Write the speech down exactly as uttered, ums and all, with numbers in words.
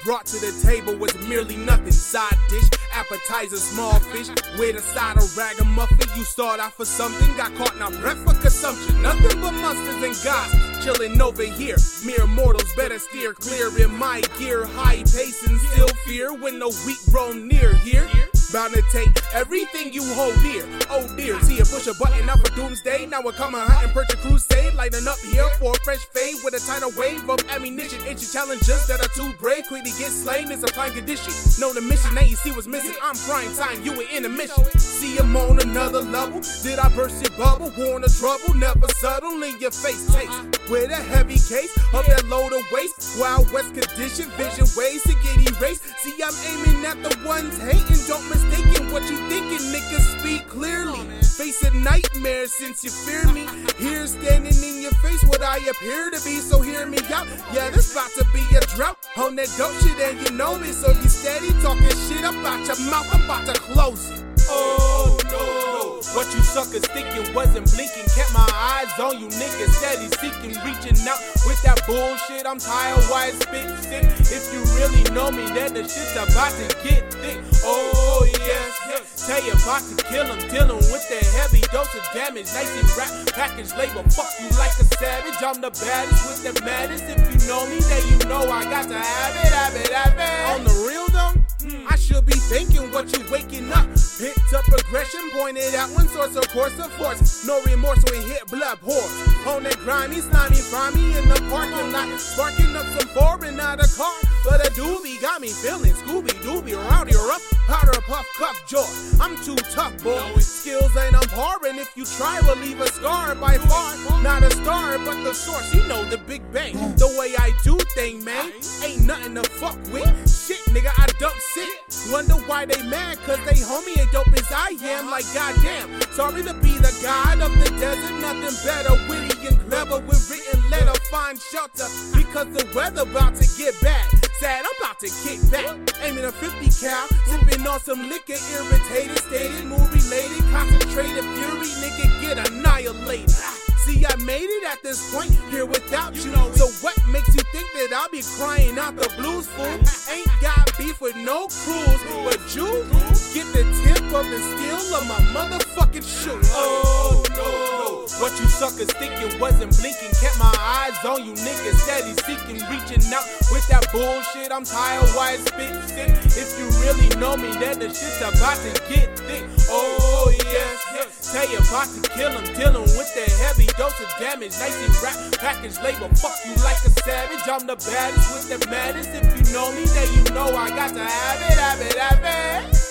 brought to the table was merely nothing. Side dish, appetizer, small fish, with a side of ragamuffin. You start off for something, got caught, now breath for consumption. Nothing but monsters and gods chilling over here. Mere mortals better steer clear in my gear. High pace and still fear when the weak roam near here. Bound to take everything you hold dear. Oh dear, see you push a button out for doomsday. Now we're coming hot and perch a crusade. Lighting up here for a fresh fade with a tidal wave of ammunition. Ancient challengers that are too brave, quickly get slain. It's a prime condition. Know the mission, now you see what's missing. I'm prime time, you were in a mission. See I'm on another level. Did I burst your bubble? Warn of trouble, never subtle in your face. Taste with a heavy case of that load of waste. Wild West condition, vision ways to get erased. See I'm aiming at the ones hating. Don't mistaken what you thinking, niggas speak clearly. Face a nightmare since you fear me. Here standing in your face what I appear to be, so hear me out. Yeah, this about to be a drought on that dope shit and you know me. So you steady talking shit about your mouth, I'm about to close it. Oh no, what you suckers thinking wasn't blinking. Kept my eyes on you niggas, steady seeking, reaching out with that bullshit. I'm tired, why it's spit sick. If you really know me, then the shit's about to get thick. Oh yes, yes. Tell you about to kill him, dealing with the heavy dose of damage. Nice and rap, package label, fuck you like a savage. I'm the baddest with the maddest. If you know me, then you know I got to have it, have it, have it. On the real though, I should be thinking what you waking up. Picked up aggression, pointed at one source, of course, of force. No remorse when we hit blood horse. On that grimy, slimy, grimy in the parking lot. Sparking up some foreign out of car. But a doobie got me feeling Scooby Dooby, rowdy rough, powder puff, cuff jaw. I'm too tough, boy. Skills ain't empowering. If you try, we'll leave a scar by far. Not a star, but the source. You know the Big Bang. The way I do thing, man, ain't nothing to fuck with. Shit, nigga, I dump sick. Wonder why they mad, cause they homie ain't dope as I am. Like goddamn, sorry to be the god of the desert. Nothing better, witty and clever with written letter. Find shelter because the weather about to get bad. Sad, I'm about to kick back. Aiming a fifty cal, sipping on some liquor, irritated, stated, mood related, concentrated fury, nigga get annihilated. See, I made it at this point here without you. So what makes you think that I'll be crying out the blues, fool? Ain't got beef with no crews, but you get the tip of the steel of my motherfucking shoe. Oh no, what you suckers thinking wasn't blinking. Kept my eyes on you niggas, steady seeking, reaching out with that bullshit. I'm tired, why it's spit sick. If you really know me, then the shit's about to get thick. Oh yes, yes. Tell you about to kill him, dealing with the heavy dose of damage. Nice and rap, package label, fuck you like a savage. I'm the baddest with the maddest. If you know me, then you know I got to have it, have it, have it.